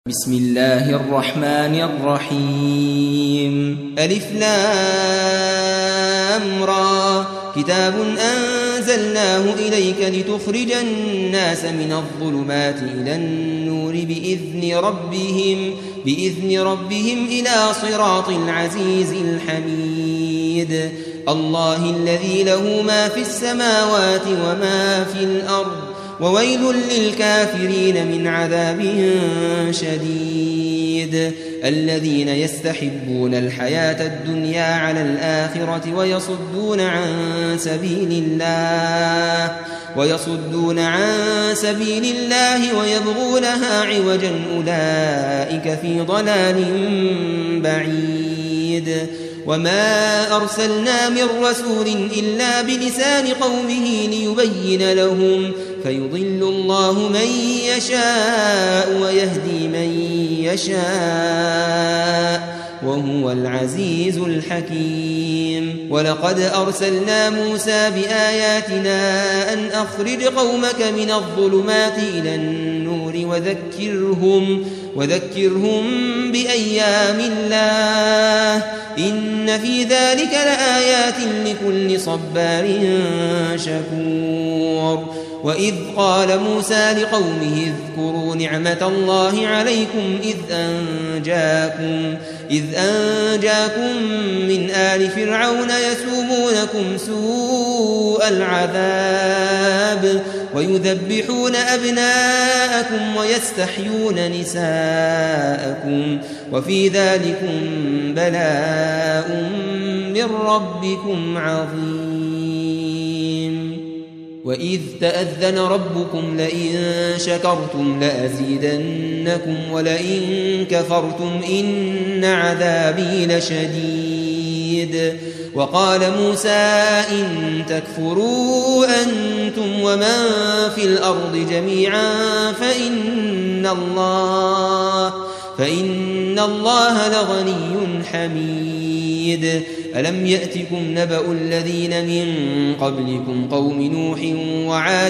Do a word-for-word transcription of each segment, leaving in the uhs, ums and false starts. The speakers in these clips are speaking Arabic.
بسم الله الرحمن الرحيم ألف لام را كتاب أنزلناه إليك لتخرج الناس من الظلمات إلى النور بإذن ربهم, بإذن ربهم إلى صراط العزيز الحميد الله الذي له ما في السماوات وما في الأرض وويل للكافرين من عذاب شديد الذين يستحبون الحياة الدنيا على الآخرة ويصدون عن سبيل الله ويصدون عن سبيل الله ويبغونها عوجا أولئك في ضلال بعيد وما أرسلنا من رسول إلا بلسان قومه ليبين لهم فيضل الله من يشاء ويهدي من يشاء وهو العزيز الحكيم ولقد أرسلنا موسى بآياتنا أن أخرج قومك من الظلمات إلى النور وذكرهم, وذكرهم بأيام الله إن في ذلك لآيات لكل صبار شكور وإذ قال موسى لقومه اذكروا نعمة الله عليكم إذ أنجاكم, إذ أنجاكم من آل فرعون يسومونكم سوء العذاب ويذبحون أبناءكم ويستحيون نساءكم وفي ذلكم بلاء من ربكم عظيم وإذ تأذن ربكم لئن شكرتم لأزيدنكم ولئن كفرتم إن عذابي لشديد وقال موسى إن تكفروا أنتم ومن في الأرض جميعا فإن الله, فإن الله لغني حميد ألم يأتكم نبأ الذين من قبلكم قوم نوح وعاد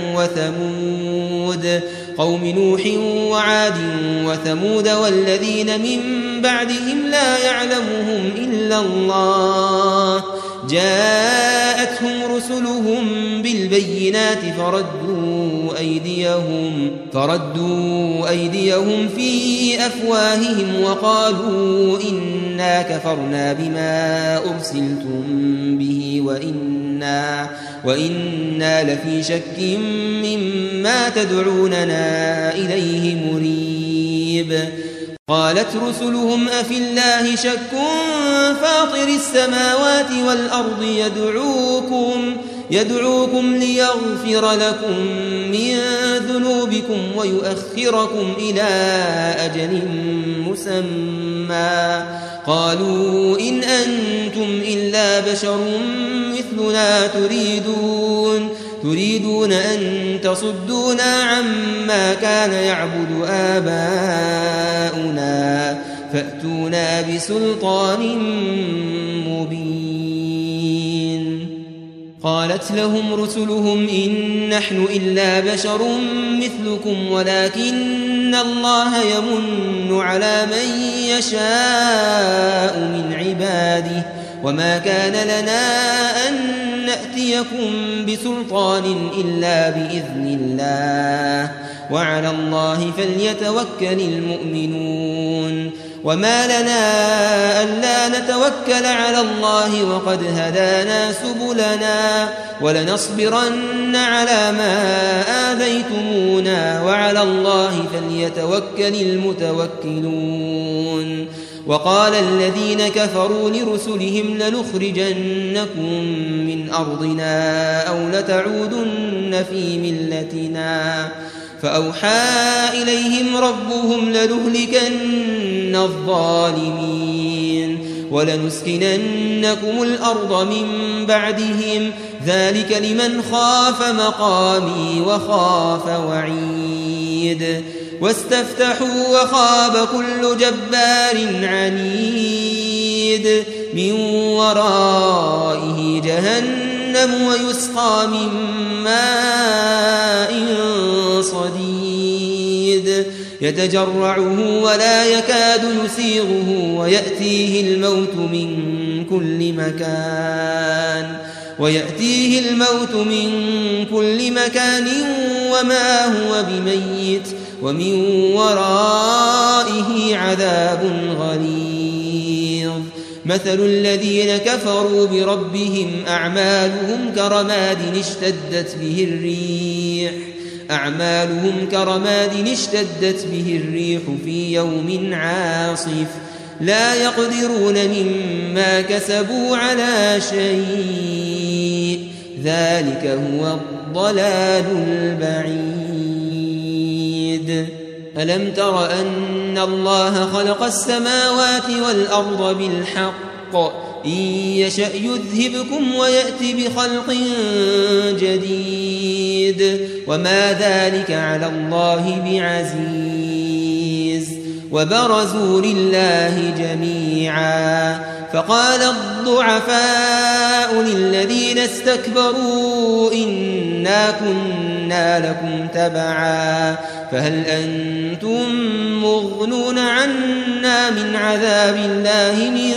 وثمود قوم نوح وعاد وثمود والذين من بعدهم لا يعلمهم إلا الله جاءتهم رسلهم بالبينات فردوا أيديهم, فردوا أيديهم في أفواههم وقالوا إنا كفرنا بما أرسلتم به وإنا, وإنا لفي شك مما تدعوننا إليه مريب قالت رسلهم أفي الله شك فاطر السماوات والأرض يدعوكم, يدعوكم ليغفر لكم من ذنوبكم ويؤخركم إلى أجل مسمى قالوا إن أنتم إلا بشر مثلنا تريدون, تريدون أن تصدونا عما كان يعبد آباؤنا فأتونا بسلطان مبين قالت لهم رسلهم إن نحن إلا بشر مثلكم ولكن الله يمن على من يشاء من عباده وما كان لنا أن نأتيكم بسلطان إلا بإذن الله وعلى الله فليتوكل المؤمنون وما لنا ألا نتوكل على الله وقد هدانا سبلنا ولنصبرن على ما آذيتمونا وعلى الله فليتوكل المتوكلون وقال الذين كفروا لرسلهم لنخرجنكم من أرضنا أو لتعودن في ملتنا فأوحى إليهم ربهم لنهلكن الظالمين ولنسكننكم الأرض من بعدهم ذلك لمن خاف مقامي وخاف وعيد واستفتحوا وخاب كل جبار عنيد من ورائه جهنم ويسقى من ماء صديد يتجرعه ولا يكاد يسيغه ويأتيه الموت من كل مكان ويأتيه الموت من كل مكان وما هو بميت ومن ورائه عذاب غليظ مثل الذين كفروا بربهم أعمالهم كرماد اشتدت به الريح أعمالهم كرماد اشتدت به الريح في يوم عاصف لا يقدرون مما كسبوا على شيء ذلك هو الضلال البعيد ألم تر أن الله خلق السماوات والأرض بالحق إن يشأ يذهبكم ويأتي بخلق جديد وما ذلك على الله بعزيز وبرزوا لله جميعا فقال الضعفاء للذين استكبروا إنا كنا لكم تبعا فهل أنتم مغنون عنا من عذاب الله من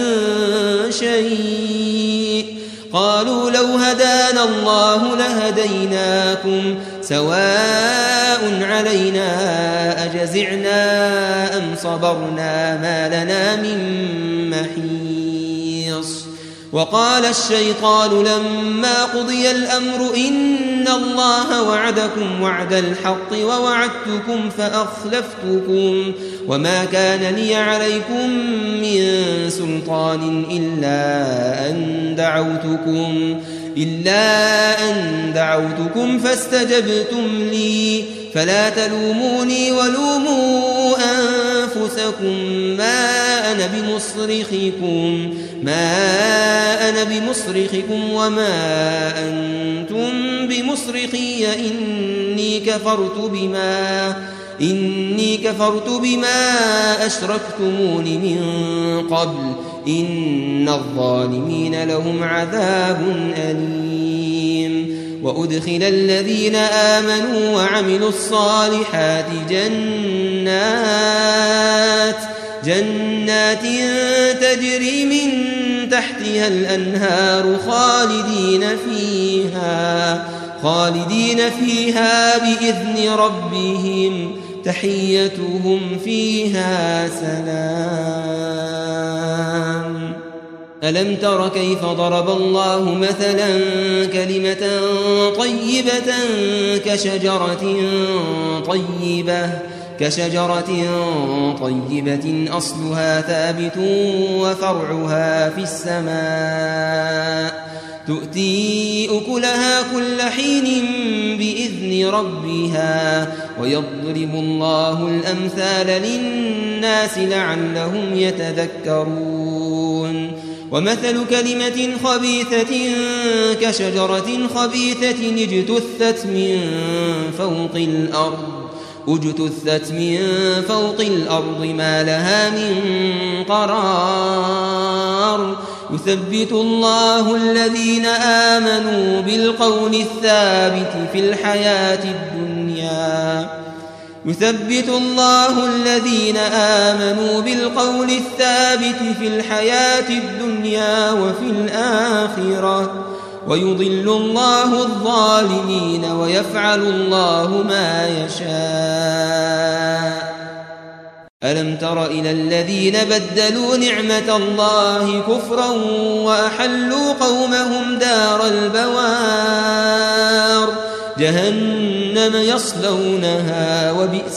شيء قالوا لو هدانا الله لهديناكم سواء علينا أجزعنا أم صبرنا ما لنا من محيص وقال الشيطان لما قضي الأمر إن الله وعدكم وعد الحق ووعدتكم فأخلفتكم وما كان لي عليكم من سلطان إلا أن دعوتكم إلا أن دعوتكم فاستجبتم لي فلا تلوموني ولوموا أنفسكم ما أنا بمصرخكم ما أنا بمصرخكم وما أنتم بمصرخي إني كفرت بما إني كفرت بما أشركتمون من قبل إن الظالمين لهم عذاب أليم وأدخل الذين آمنوا وعملوا الصالحات جنات جنات تجري من تحتها الأنهار خالدين فيها خالدين فيها بإذن ربهم تحيتهم فيها سلام ألم تر كيف ضرب الله مثلا كلمة طيبة كشجرة طيبة كشجرة طيبة أصلها ثابت وفرعها في السماء تؤتي أكلها كل حين بإذن ربها ويضرب الله الأمثال للناس لعلهم يتذكرون ومثل كلمة خبيثة كشجرة خبيثة اجتثت من فوق الأرض اجتثت من فوق الأرض ما لها من قرار يثبت الله الذين آمنوا بالقول الثابت في الحياة الدنيا يثبت الله الذين آمنوا بالقول الثابت في الحياة الدنيا وفي الآخرة ويضل الله الظالمين ويفعل الله ما يشاء ألم تر إلى الذين بدلوا نعمة الله كفرا وأحلوا قومهم دار البوار جهنم يصلونها وبئس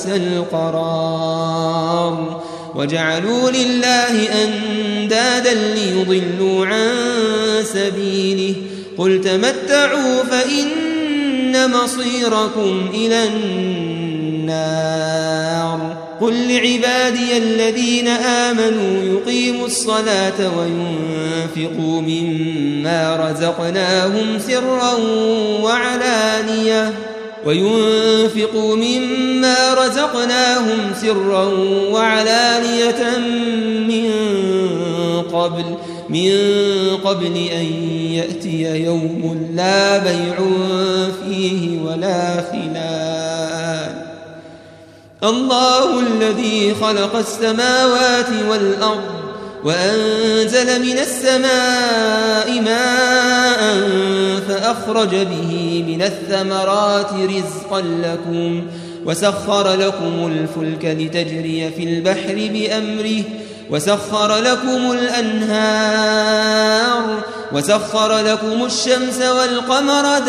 القرار وجعلوا لله أندادا ليضلوا عن سبيله قل تمتعوا فإن مصيركم إلى النار قل لعبادي الذين آمنوا يقيموا الصلاة وينفقوا مما رزقناهم سرا وعلانية وينفقوا مما رزقناهم سرا وعلانية من قبل من قبل أن يأتي يوم لا بيع فيه ولا خلال الله الذي خلق السماوات والأرض وأنزل من السماء ماء فأخرج به من الثمرات رزقا لكم وسخر لكم الفلك لتجري في البحر بأمره وسخر لكم الأنهار وسخر لكم الشمس والقمر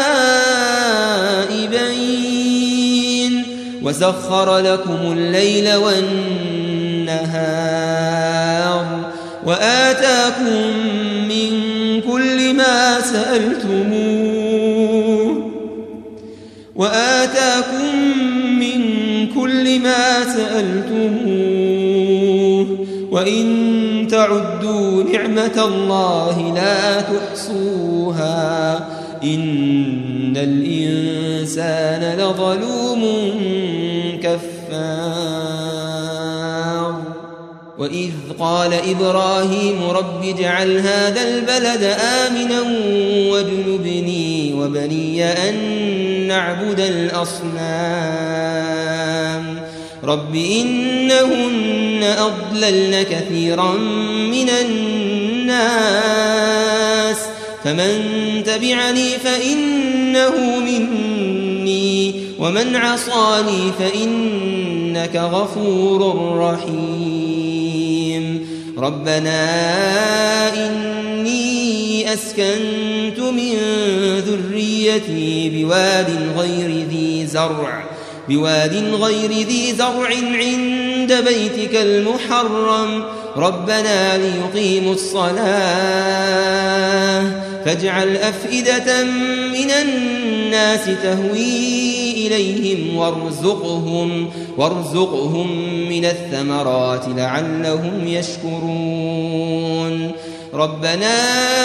دائبين وسخر لكم الليل والنهار وآتاكم من كل ما سألتموه وآتاكم من كل ما سألتموه وإن تعدوا نعمة الله لا تحصوها إن الإنسان لظلوم كفار وإذ قال إبراهيم رب اجعل هذا البلد آمنا واجنبني وبني أن نعبد الأصنام رب إنهن أضللن كثيرا من الناس فمن تبعني فإنه مني ومن عصاني فإنك غفور رحيم ربنا إني أسكنت من ذريتي بواد غير ذي زرع بواد غير ذي زرع عند بيتك المحرم ربنا ليقيموا الصلاة فاجعل أفئدة من الناس تهوي إليهم وارزقهم, وارزقهم من الثمرات لعلهم يشكرون ربنا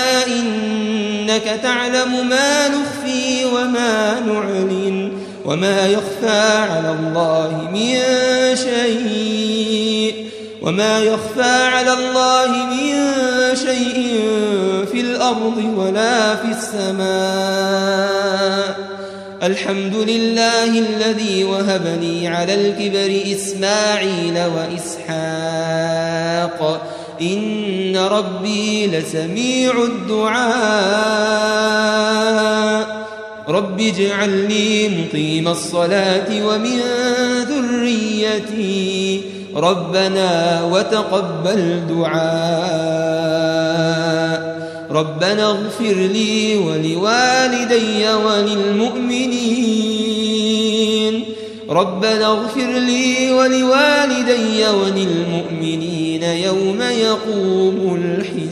إنك تعلم ما نخفي وما نعلن وما يخفى على الله من شيء وما يخفى على الله من شيء في الأرض ولا في السماء الحمد لله الذي وهب لي على الكبر إسماعيل وإسحاق إن ربي لسميع الدعاء رب اجعل لي مقيم الصلاة ومن ذريتي ربنا وتقبل دعاء ربنا اغفر لي ولوالدي وللمؤمنين ربنا اغفر لي ولوالدي وللمؤمنين يوم يقوم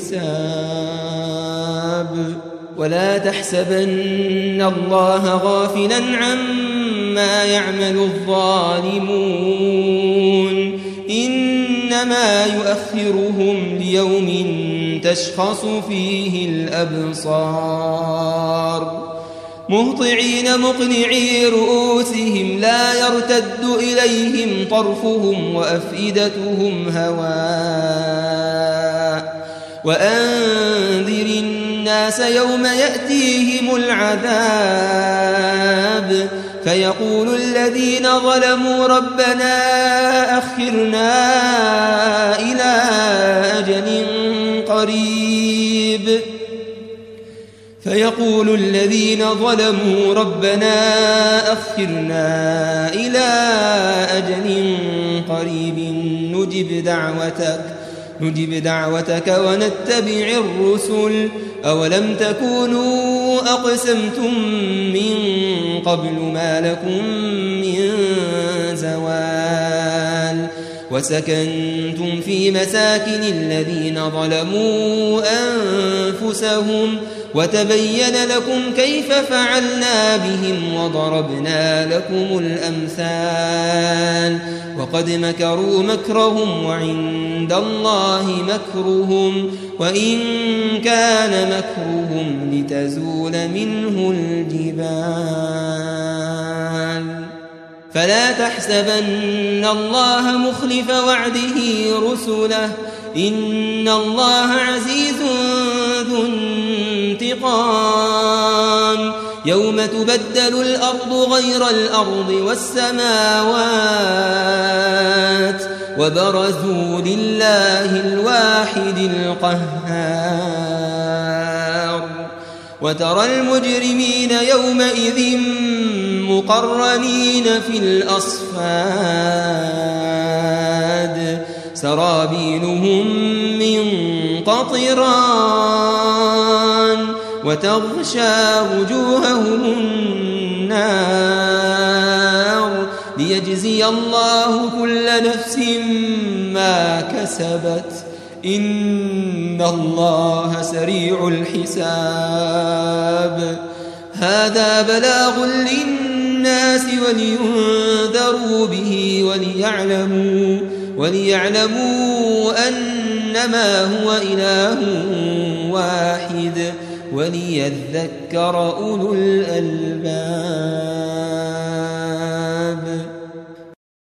الحساب ولا تحسبن الله غافلا عما يعمل الظالمون إنما يؤخرهم ليوم تشخص فيه الأبصار مهطعين مقنعي رؤوسهم لا يرتد إليهم طرفهم وأفئدتهم هواء وأنذر الناس يوم يأتيهم العذاب فيقول الذين ظلموا ربنا أخرنا إلى أجل قريب فيقول الذين ظلموا ربنا أخرنا إلى أجل قريب نجب دعوتك نجب دعوتك ونتبع الرسل أولم تكونوا أقسمتم من قبل ما لكم من زوال وسكنتم في مساكن الذين ظلموا أنفسهم وتبين لكم كيف فعلنا بهم وضربنا لكم الأمثال وقد مكروا مكرهم وعند الله مكرهم وإن كان مكرهم لتزول منه الجبال فلا تحسبن الله مخلف وعده رسله إن الله عزيز ذو انتقام يوم تبدل الأرض غير الأرض والسماوات وبرزوا لله الواحد القهار وترى المجرمين يومئذ مقرنين في الأصفاد سرابيلهم من قطران وتغشى وجوههم النار ليجزي الله كل نفس ما كسبت إن الله سريع الحساب هذا بلاغ للناس ولينذروا به وليعلموا, وليعلموا أنما هو إله واحد وليذكر أولو الألباب.